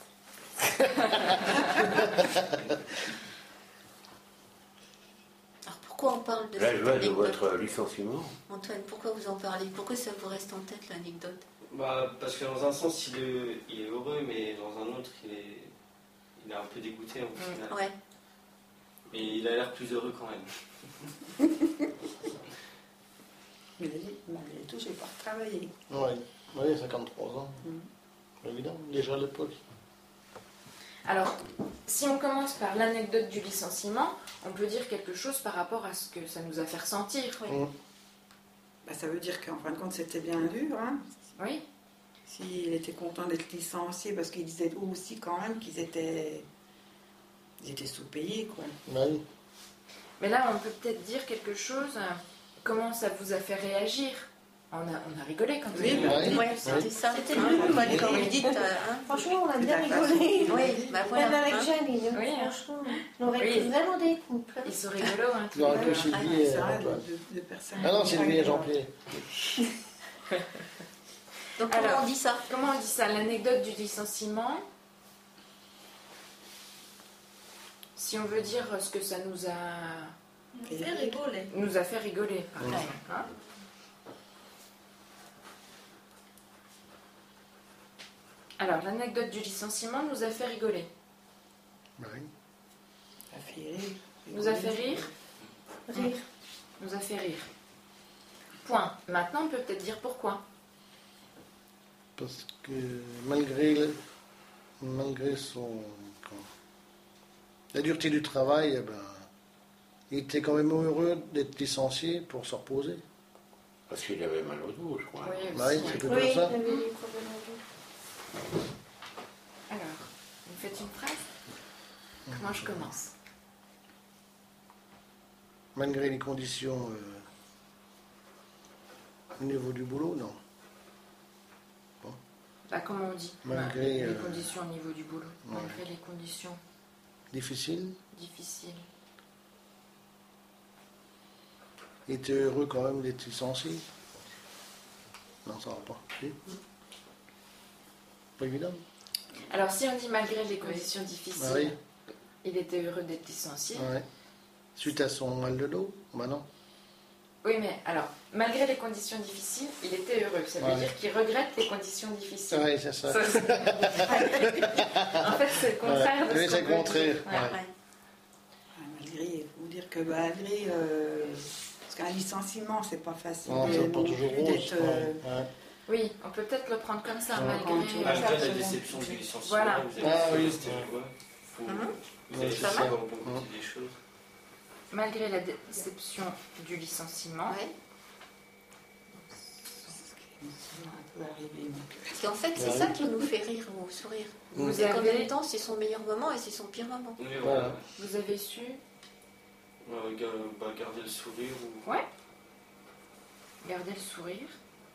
Alors pourquoi on parle de La cette joie de anecdote? votre licenciement. Antoine, pourquoi vous en parlez? Pourquoi ça vous reste en tête l'anecdote? Parce que dans un sens, il est heureux, mais dans un autre, il est un peu dégoûté au final. Ouais. Mais il a l'air plus heureux quand même. Mais il a dit, malgré tout, j'ai pas retravaillé. Oui, 53 ans. Évidemment, déjà à l'époque. Alors, si on commence par l'anecdote du licenciement, on peut dire quelque chose par rapport à ce que ça nous a fait ressentir. Ça veut dire qu'en fin de compte, c'était bien dur. Hein. Oui. S'il était content d'être licencié, parce qu'il disait aussi quand même qu'ils étaient sous-payés, quoi. Oui. Mais là, on peut peut-être dire quelque chose. Comment ça vous a fait réagir? On a rigolé quand Oui, c'était ça. C'était quand vous dites. Franchement, on a bien rigolé. Oui, voilà. Même avec Janine, Oui, franchement, on aurait été vraiment des couples. Ils sont rigolos, hein. Il y aurait que Sylvie et C'est vrai, Antoine. de personnes. Ah non, Sylvie et Jean-Pierre. Donc Alors, comment on dit ça? Comment on dit ça? L'anecdote du licenciement. Si on veut dire ce que ça nous a fait rigoler, par exemple. Hein. Alors, l'anecdote du licenciement nous a fait rigoler. Oui. Nous a fait rire. Nous a fait rire. Point. Maintenant, on peut peut-être dire pourquoi. Parce que malgré la dureté du travail, il était quand même heureux d'être licencié pour se reposer. Parce qu'il avait mal au dos, je crois. Oui, Oui, aussi. c'est plutôt Oui, il ça. avait des problèmes au dos. Alors, vous faites une phrase? Comment je commence? Malgré les conditions au niveau du boulot, non. Comment on dit? Malgré, les conditions au niveau du boulot. Malgré les conditions Difficile. difficiles. Il était heureux quand même d'être licencié. Non, ça va pas. Si. Pas évident. Alors, si on dit malgré les conditions difficiles, Oui. Il était heureux d'être licencié. Ouais. Suite à son mal de dos? Bah non. Oui, mais alors, malgré les conditions difficiles, il était heureux. Ça veut dire qu'il regrette les conditions difficiles. Oui, c'est ça. En fait, c'est le contraire de Oui, ce c'est qu'on le veut contraire. dire. Ouais. Ouais. Malgré, il faut dire que malgré, parce qu'un licenciement, c'est pas facile. Non, c'est pas non toujours plus rose. d'être, Ouais. Oui, on peut peut-être le prendre comme ça, Ouais. malgré... Malgré la déception du licenciement, Voilà. vous avez Ah fait oui. rester heureux. Vous avez Ça fait va dans le bon côté des choses. Malgré la déception du licenciement, Ouais. un peu arrivé. Donc. Parce qu'en fait, c'est Ouais. ça qui nous fait rire ou sourire. vous C'est qu'en avez, même temps, c'est son meilleur moment et c'est son pire moment. Oui, Voilà. voilà. vous avez su Garder le sourire ou... garder le sourire.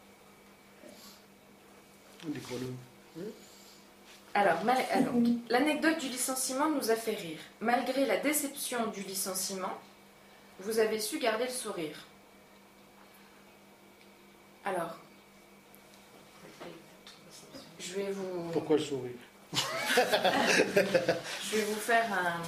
Des gros loups. Alors, donc, l'anecdote du licenciement nous a fait rire. Malgré la déception du licenciement, vous avez su garder le sourire. Alors, je vais vous... Pourquoi le sourire? Je vais vous faire un...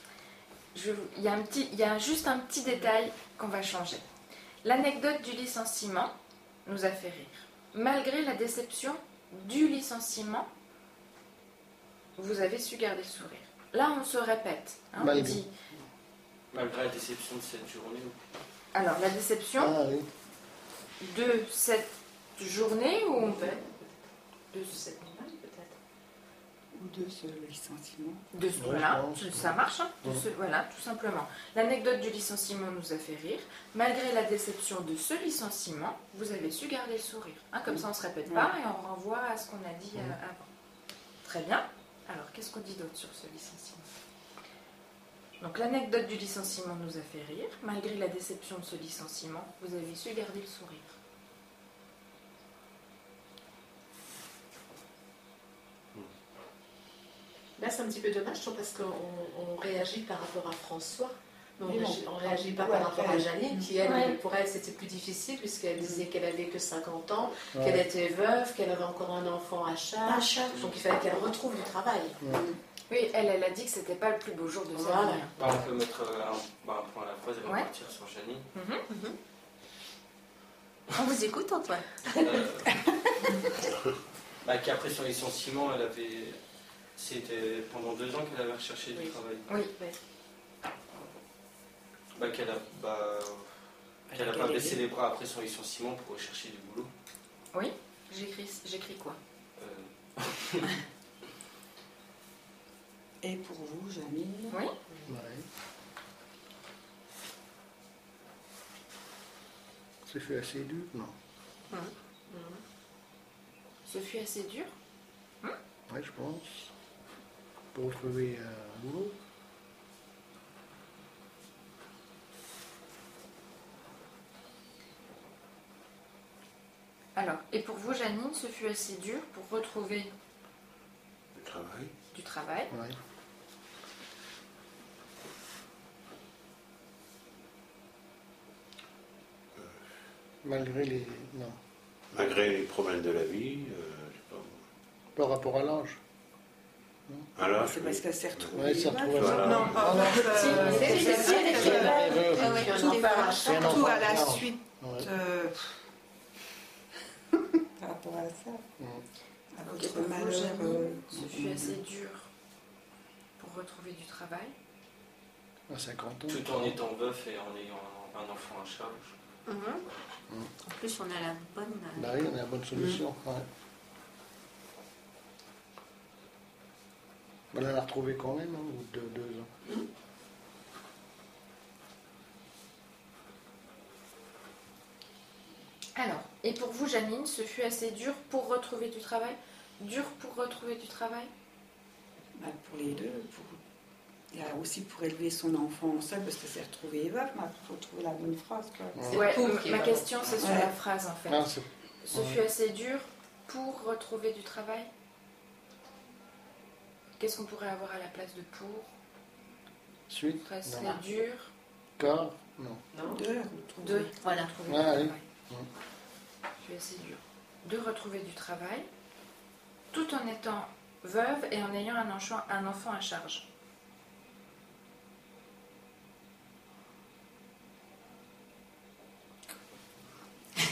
Il y a juste un petit détail qu'on va changer. L'anecdote du licenciement nous a fait rire. Malgré la déception du licenciement, vous avez su garder le sourire. Là, on se répète. Hein, on Malgré. dit... Malgré la déception de cette journée. Alors, la déception Ah oui. de cette journée où on peut... De C'est normal peut-être. Ou de ce licenciement. voilà, je pense. ça marche. Hein, Ouais. voilà, tout simplement. L'anecdote du licenciement nous a fait rire. Malgré la déception de ce licenciement, vous avez su garder le sourire. Hein, comme ça, on ne se répète pas et on renvoie à ce qu'on a dit avant. Très bien. Alors, qu'est-ce qu'on dit d'autre sur ce licenciement? Donc, l'anecdote du licenciement nous a fait rire. Malgré la déception de ce licenciement, vous avez su garder le sourire. Là, c'est un petit peu dommage, je trouve, parce qu'on réagit par rapport à François, mais Oui, on réagit pas ouais, par rapport à ouais. Janine, qui, elle, Ouais. pour elle, c'était plus difficile, puisqu'elle disait qu'elle avait que 50 ans, Ouais. qu'elle était veuve, qu'elle avait encore un enfant à charge, donc il fallait qu'elle retrouve du travail. Oui, elle a dit que c'était pas le plus beau jour de sa Voilà. vie. On peut mettre un point à la fois et Ouais. repartir sur Janine. On vous écoute, Antoine. Qu'après son licenciement, c'était pendant 2 ans qu'elle avait recherché du travail. Oui. Qu'elle a pas baissé les bras après son licenciement pour rechercher du boulot. Oui. J'écris quoi? Et pour vous, Janine? Oui. Ouais. Ça fait assez dur, non? Ce fut assez dur. Oui, je pense. Pour trouver un boulot. Alors, et pour vous, Janine, ce fut assez dur pour retrouver Le travail. du travail. Ouais. Malgré les... Non. Malgré les problèmes de la vie, je sais pas. Par rapport à l'âge. Alors, C'est parce qu'elle s'est retrouvée. Ouais, elle s'est retrouvée. Voilà. Non, pas Ah ouais, un tout est enfant pas- à C'est un charge. surtout enfant, à la non. suite Ouais. par rapport à ça. Ouais. À Ok, votre pour vous, malheur. Janine, ce fut assez dur pour retrouver du travail. À 50 ans. Tout en étant veuf et en ayant un enfant à charge. En plus, on a la bonne. Bah oui, on a la bonne solution. Ouais. On l'a retrouvé quand même, hein, au bout de 2 ans. Alors, et pour vous, Janine, ce fut assez dur pour retrouver du travail? Dur pour retrouver du travail? Pour les deux. Il y a aussi pour élever son enfant seul, parce que c'est retrouvé veuve, mais il faut trouver la bonne phrase. Quoi. Ouais. Ouais, pour qui est ma vraiment- question, c'est sur Ouais. la phrase, en fait. Ah, c'est... Ce fut assez dur pour retrouver du travail? Qu'est-ce qu'on pourrait avoir à la place de pour? Suite? Très Non. c'est dur. Corps? Non. Non. De Voilà. retrouver Ah, du oui. travail. C'est assez dur. De retrouver du travail, tout en étant veuve et en ayant un enfant à charge.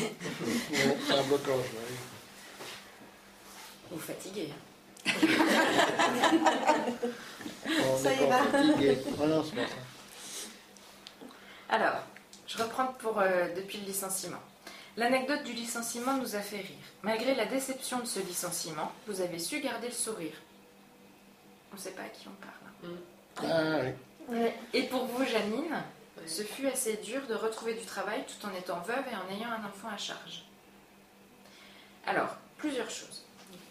Ouais, c'est un blocage, oui. Vous fatiguez. On Ça est ira. pas fatigué. Ah non, c'est pas ça. Alors, je reprends depuis le licenciement. L'anecdote du licenciement nous a fait rire. Malgré la déception de ce licenciement, vous avez su garder le sourire. On ne sait pas à qui on parle. Ah oui. Et pour vous, Janine, ce fut assez dur de retrouver du travail tout en étant veuve et en ayant un enfant à charge. Alors, plusieurs choses.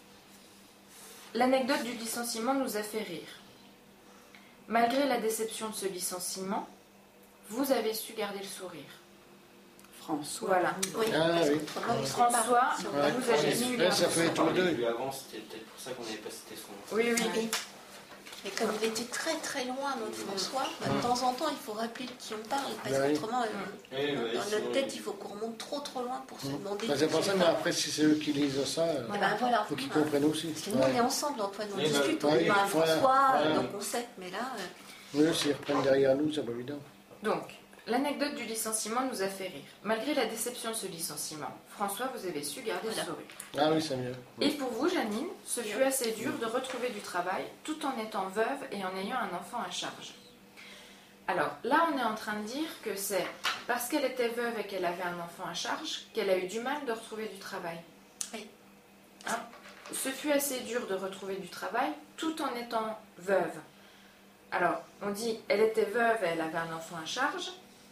L'anecdote du licenciement nous a fait rire. Malgré la déception de ce licenciement, vous avez su garder le sourire. François. Voilà. Oui, Ah parce oui. qu'autrement, il serait François, pas- si on Ouais. vous avez su Ouais, garder ça le fait sourire. tous les deux. Lui avant, c'était peut-être pour ça qu'on n'avait pas cité son nom. Oui, oui. Oui. Et comme il était très très loin, notre François, bah, de temps en temps, il faut rappeler de qui on parle, parce Oui. qu'autrement, Oui, dans sinon, notre tête, il faut qu'on remonte trop loin pour se demander. Bah, c'est qui pour on ça, mais parle. après, si c'est eux qui lisent ça, Eh ben voilà. faut qu'ils Hein. comprennent aussi. Parce que nous, on est ensemble, Antoine, on Oui, bah, discute, on oui, dit bah, voilà, François, voilà. donc on sait, mais là, Oui, s'ils reprennent derrière nous, c'est pas évident. Donc, l'anecdote du licenciement nous a fait rire. Malgré la déception de ce licenciement, François, vous avez su garder Voilà. le sourire. Ah oui, c'est mieux. Et pour vous, Janine, ce fut assez dur de retrouver du travail tout en étant veuve et en ayant un enfant à charge. Alors là, on est en train de dire que c'est parce qu'elle était veuve et qu'elle avait un enfant à charge qu'elle a eu du mal de retrouver du travail. Oui. Hein? Ce fut assez dur de retrouver du travail tout en étant veuve. Alors, on dit, elle était veuve et elle avait un enfant à charge,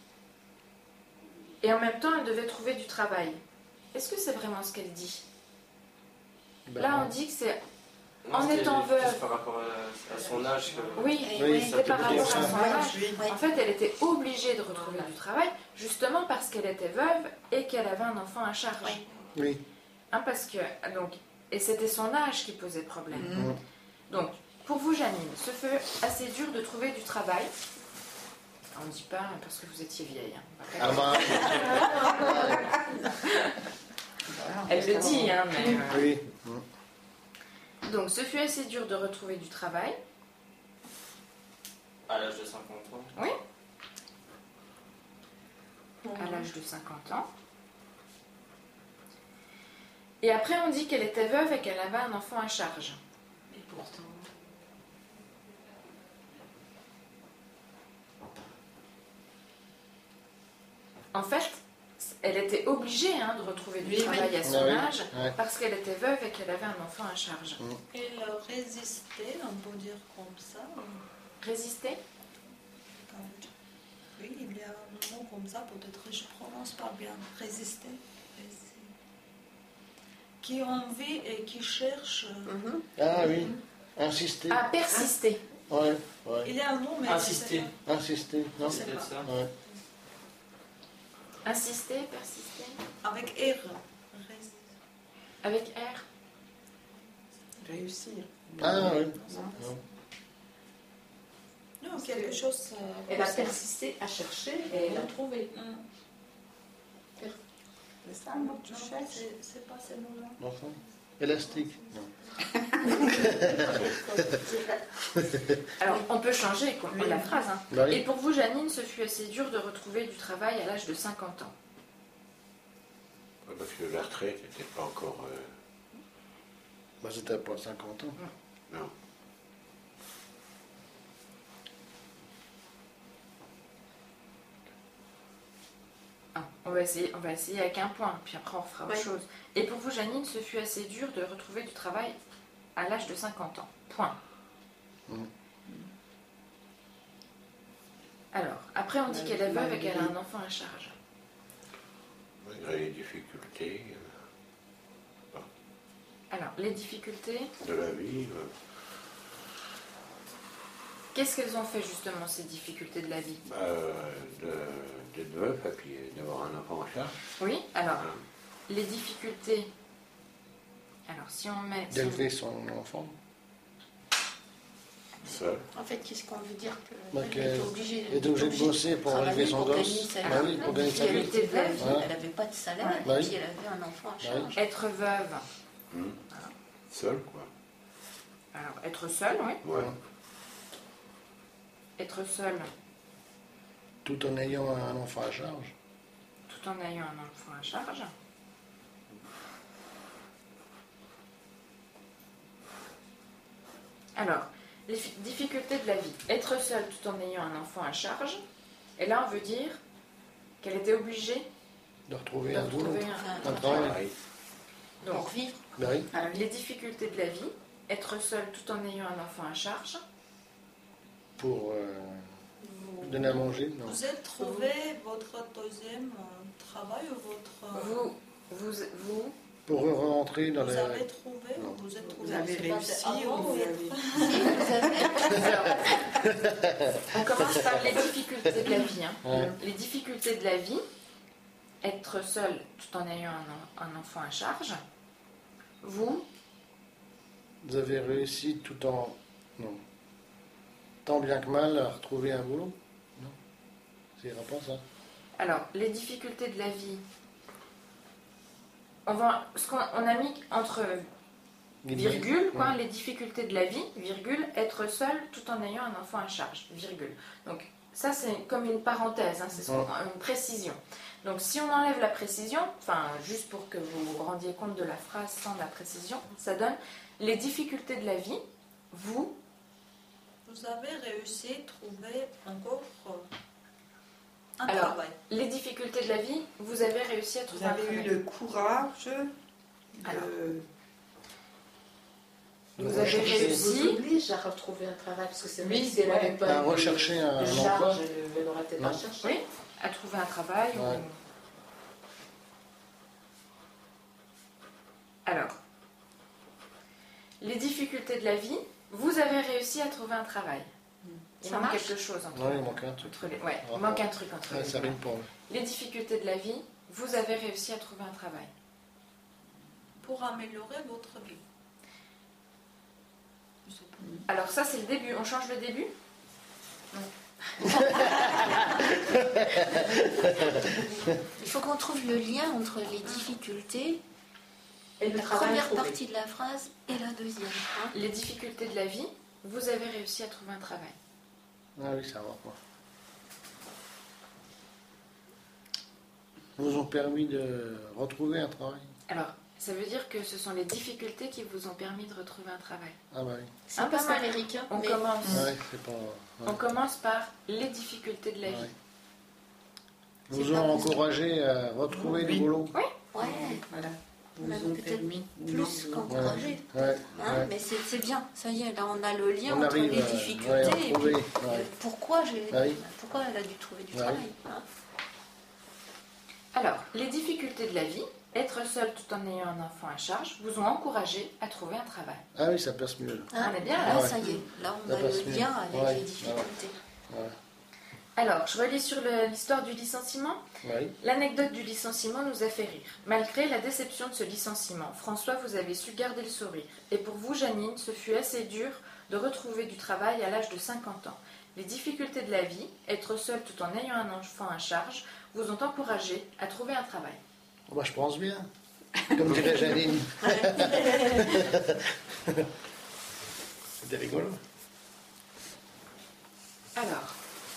et en même temps, elle devait trouver du travail. Est-ce que c'est vraiment ce qu'elle dit? Ben, Là, on dit que c'est Non, en c'était étant plus veuve. par rapport à son âge. Oui, Et oui, c'était par ça peut rapport à dire son ça. âge. oui. En fait, elle était obligée de retrouver du travail, justement parce qu'elle était veuve et qu'elle avait un enfant à charge. Oui. Oui. Hein, parce que, donc, et c'était son âge qui posait problème. Mhm. Donc, pour vous, Janine, ce fut assez dur de trouver du travail. On ne dit pas parce que vous étiez vieille. Hein. Ah bah, Elle le dit, hein, mais... oui. Donc, ce fut assez dur de retrouver du travail. À l'âge de 50 ans. Oui. À l'âge de 50 ans. Et après, on dit qu'elle était veuve et qu'elle avait un enfant à charge. Et pourtant, En fait, elle était obligée de retrouver du Oui, travail oui. à son Ah oui, âge ouais. parce qu'elle était veuve et qu'elle avait un enfant à charge. Elle résistait, on peut dire comme ça. Résister? Quand- Oui, il y a un mot comme ça, peut-être je prononce pas bien. Résister. Qui envie et qui cherche. Mhm. Ah oui. Insister. Ah, persister. Ouais, ouais. Il y a un mot, mais Insister. Insister, non C'est peut-être ça. Ouais. Insister, persister. avec R. Avec R. Réussir. Ah oui. Non, quelque chose. elle a persisté à chercher et elle a trouvé. C'est ça le mot que tu Non, cherches? c'est pas ce mot-là. Enfin, élastique. Non. Alors, on peut changer la phrase. Hein. Bah oui. Et pour vous, Janine, ce fut assez dur de retrouver du travail à l'âge de 50 ans. Ouais, parce que la retraite n'était pas encore. Bah, c'était pas 50 ans. Non. Ah, on va essayer avec un point, puis après on fera autre Ouais. chose. Et pour vous, Janine, ce fut assez dur de retrouver du travail à l'âge de 50 ans. Point. Mhm. Alors, après on dit qu'elle est veuve et qu'elle a un enfant à charge. Malgré les difficultés Alors, les difficultés, de la vie. qu'est-ce qu'elles ont fait justement, ces difficultés de la vie? D'être veuf et puis d'avoir un enfant en charge. Oui, alors, Hein. les difficultés... Alors, si on met... si on- D'élever son enfant. Seul. En fait, qu'est-ce qu'on veut dire Bah, qu'elle qu'elle était obligée est obligée de bosser pour travailler élever son pour gagner gosse. sa Bah vie. oui, pour gagner sa Puis elle vie. était veuve, Ouais. elle n'avait pas de salaire, Bah et oui. puis elle avait un enfant à Bah charge. Être veuve. Seul, quoi. Alors, être seule, oui. Ouais. Être seule Tout en ayant un enfant à charge. tout en ayant un enfant à charge. Alors, les difficultés de la vie. Être seule tout en ayant un enfant à charge. Et là, on veut dire qu'elle était obligée De retrouver de un boulot, retrouver un travail. Pareil. Donc, Pour vivre. Ben oui. les difficultés de la vie. Être seule tout en ayant un enfant à charge. Pour donner à manger, non. Vous avez trouvé votre deuxième travail ou votre... Vous Pour rentrer dans Vous les... avez trouvé Non. ou vous êtes trouvé Vous avez C'est pas réussi avant ou vous ou avez... On commence par les difficultés de la vie. Hein. Ouais. Les difficultés de la vie, être seul tout en ayant un enfant à charge. Vous Vous avez réussi tout en... Non. Tant bien que mal à retrouver un boulot. Non. Ça ira pas, ça. alors, les difficultés de la vie, on a mis entre virgule, quoi, les difficultés de la vie, virgule, être seul tout en ayant un enfant à charge, virgule. Donc, ça, c'est comme une parenthèse, hein, c'est une précision. Donc, si on enlève la précision, enfin, juste pour que vous vous rendiez compte de la phrase sans la précision, ça donne les difficultés de la vie, vous avez réussi à trouver encore un Alors, travail. les difficultés de la vie, vous avez réussi à Vous trouver un avez eu travail. le courage Alors. de... Vous avez Vous réussi. oblige à retrouver un travail, parce que c'est Oui, vrai que si elle n'avait ouais. pas À rechercher un de emploi. charge, elle n'aurait peut-être pas Non. cherché. Oui, à trouver un travail. ou- Ouais. Alors, les difficultés de la vie, vous avez réussi à trouver un travail. Il Ça manque marche quelque chose entre, Non, il manque un truc. entre les... Ouais, il Ouais. manque un truc entre Ouais, les ça deux. rime pas. Les difficultés de la vie, vous avez réussi à trouver un travail. Pour améliorer votre vie. Je sais pas. Alors ça, c'est le début. On change le début? Il faut qu'on trouve le lien entre les difficultés, Et le la travail première trouvé. partie de la phrase et la deuxième. Hein. Les difficultés de la vie, vous avez réussi à trouver un travail. Ah oui, ça va pas. Vous ont permis de retrouver un travail. Alors, ça veut dire que ce sont les difficultés qui vous ont permis de retrouver un travail. Ah bah oui. C'est Hein, pas parce mal, que Eric. Hein, On mais commence, Ouais, c'est pas... on commence par les difficultés de la vie. Ouais. C'est Vous pas ont possible. encouragé à retrouver du Oui. boulot. Ouais, Voilà. Vous Même ont peut-être permis. plus qu'encouragé. Ouais, Hein, ouais. mais c'est bien, ça y est, là on a le lien On entre arrive les à difficultés ouais, à et puis retrouver. Ouais. pourquoi, Ah oui. pourquoi elle a dû trouver du Ah oui. travail. Hein. Alors, les difficultés de la vie, être seul tout en ayant un enfant à charge, vous ont encouragé à trouver un travail. Ah oui, ça passe mieux. Hein, On est bien, là, là. ça y est, là on Ça a passe le mieux. lien avec Ouais, les difficultés. Ouais. Alors, je relis sur l'histoire du licenciement. Oui. L'anecdote du licenciement nous a fait rire. Malgré la déception de ce licenciement, François, vous avez su garder le sourire. Et pour vous, Janine, ce fut assez dur de retrouver du travail à l'âge de 50 ans. Les difficultés de la vie, être seul tout en ayant un enfant à charge, vous ont encouragé à trouver un travail. Oh, bah, je pense bien. Comme dirait Janine. C'était rigolo. Alors,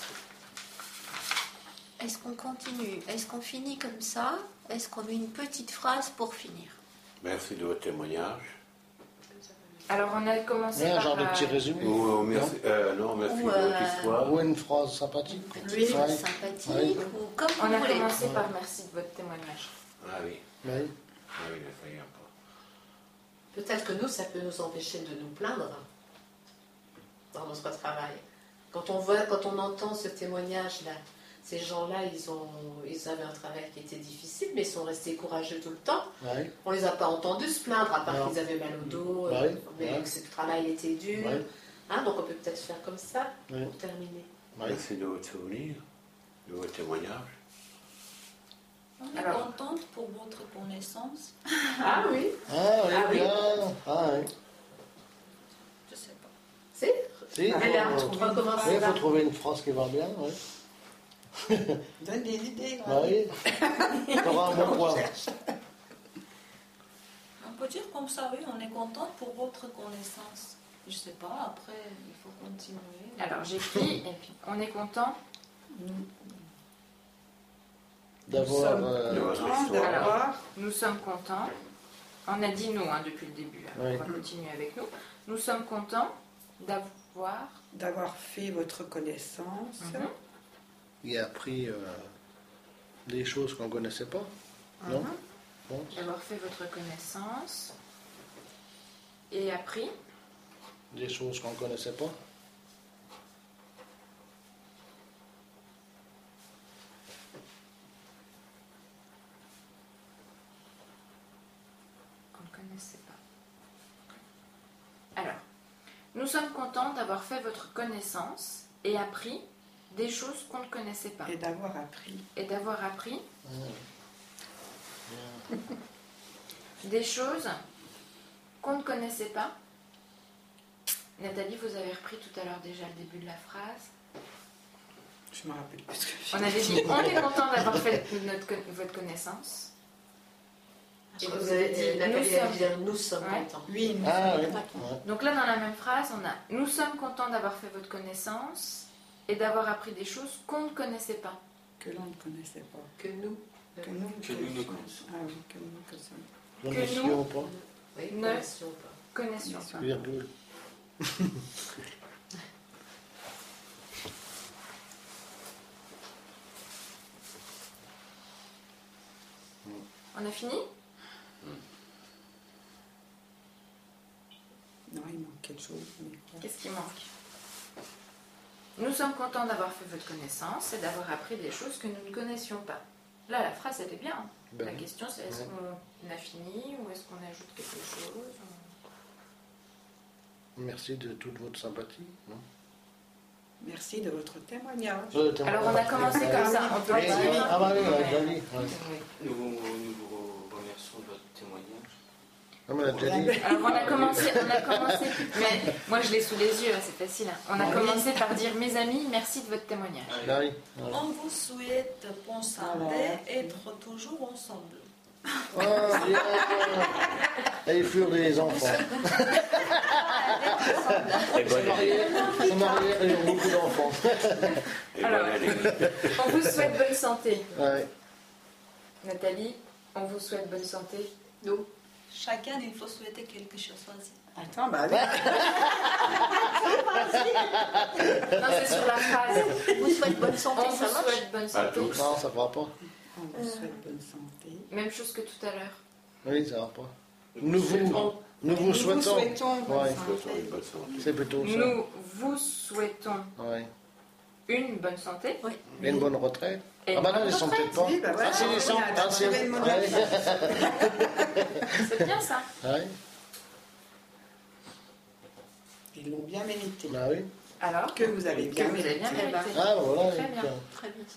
Est-ce qu'on continue? Est-ce qu'on finit comme ça? Est-ce qu'on met une petite phrase pour finir? Merci de votre témoignage. on a commencé Ouais, un par... genre de petit résumé. Merci, non, merci Ou, de votre histoire. Ou une phrase sympathique. Une quoi. petite Ouais. phrase sympathique Ouais. ou comme On vous a voulez. commencé par merci de votre témoignage. Ah oui, Oui. ah oui, ça y est, pas. Peut-être que nous, ça peut nous empêcher de nous plaindre dans notre travail. Quand on entend ce témoignage-là, ces gens-là, ils avaient un travail qui était difficile, mais ils sont restés courageux tout le temps. Ouais. On les a pas entendus se plaindre, à part Non. qu'ils avaient mal au dos, Ouais, mais ouais. que ce travail était dur. Ouais. Hein, donc on peut peut-être faire comme ça Ouais. pour terminer. Ouais. Merci de votre souvenir, de votre témoignage. On est Alors. contente pour votre connaissance. Ah oui, Ah oui, Ah oui. bien. Ah oui. Je sais pas. c'est. Si, Elle a faut- retrouvé comment oui, ça il va. faut trouver une phrase qui va bien. Ouais. Donne des idées. Bah oui. T'auras un bon point. On peut dire comme ça, oui, on est contente pour votre connaissance. Je sais pas, après, il faut continuer. Alors, j'écris, et puis on est content. D'avoir. De votre Contents histoire. d'avoir. Nous sommes contents. On a dit nous depuis le début. Alors Oui. on va continuer avec nous. Nous sommes contents D'avoir fait votre connaissance. Il a appris des choses qu'on ne connaissait pas. Non? Bon. D'avoir fait votre connaissance et appris Des choses qu'on ne connaissait pas. qu'on ne connaissait pas. Alors, nous sommes contents d'avoir fait votre connaissance et appris des choses qu'on ne connaissait pas. Et d'avoir appris. Et d'avoir appris des choses qu'on ne connaissait pas. Nathalie, vous avez repris tout à l'heure déjà le début de la phrase. Je me rappelle plus ce que j'ai On avait dit on est content d'avoir fait votre connaissance. Et vous avez dit, Nathalie a dit nous sommes contents. Oui, nous Ah, sommes oui. contents. Donc là, dans la même phrase, on a nous sommes contents d'avoir fait votre connaissance et d'avoir appris des choses qu'on ne connaissait pas. Que l'on ne connaissait pas. Que nous. Que nous Que nous ne connaissons. Ah oui, que nous connaissons. Nous Que n'étions nous- pas. Oui, Ne- connaissions pas. Connaissions pas. Virgule. On a fini? Non, il manque quelque chose. Mais quoi. Qu'est-ce qui manque? Nous sommes contents d'avoir fait votre connaissance et d'avoir appris des choses que nous ne connaissions pas. Là, la phrase, elle est bien. Ben La oui. question, c'est est-ce qu'on a fini ou est-ce qu'on ajoute quelque chose? Merci de toute votre sympathie. Non? Merci de votre témoignage. Alors, on a commencé comme ça. On peut le dire. Ah bah oui, on l'a déjà dit. Ouais. Nous vous remercions de votre témoignage. Ah, mais on l'a déjà dit. Alors, on a commencé, mais moi, je l'ai sous les yeux, c'est facile. On a commencé par dire mes amis, merci de votre témoignage. Ah oui. Voilà. On vous souhaite bonne santé, être toujours ensemble. Oh, bien. Et furent des enfants. Et bonne année. Se marier et ont beaucoup d'enfants. Et Alors. bonne année. On vous souhaite bonne santé. Ouais. Nathalie, on vous souhaite bonne santé. Nous. Chacun, il faut souhaiter quelque chose. Vas-y. Attends, bah oui. Non, c'est sur la phrase. On vous souhaite bonne santé, On ça vous marche. souhaite bonne À santé. tous. Non, ça ne va pas. On vous souhaite bonne santé. Même chose que tout à l'heure. Oui, ça ne va pas. Nous vous souhaitons. bonne Ouais. santé. Bonne santé. C'est plutôt ça. Nous vous souhaitons Ouais. une bonne santé. Et une bonne retraite. Et Ah bah une non, bonne ils sont retraite. peut-être pas. Oui, bah voilà. Ah si, ils sont. On a Ah si. trouvé une bonne Ouais. C'est bien ça. Ouais. Ils l'ont bien mérité. Bah oui. Alors Que vous avez bien vous avez mérité. bien mérité. Ah bah voilà. Très donc, bien. Très bien.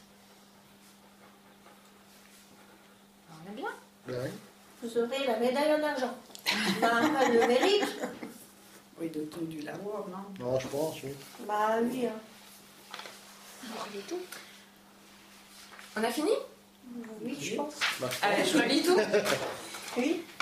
On est bien. bah oui. Vous aurez la médaille en argent. Bah, elle le mérite. Oui, de tout du l'avoir, non? Non, je pense, oui. Bah oui. Hein. Vous voyez tout. On a fini? Oui, je pense. Bah, Allez, je relis tout. Oui.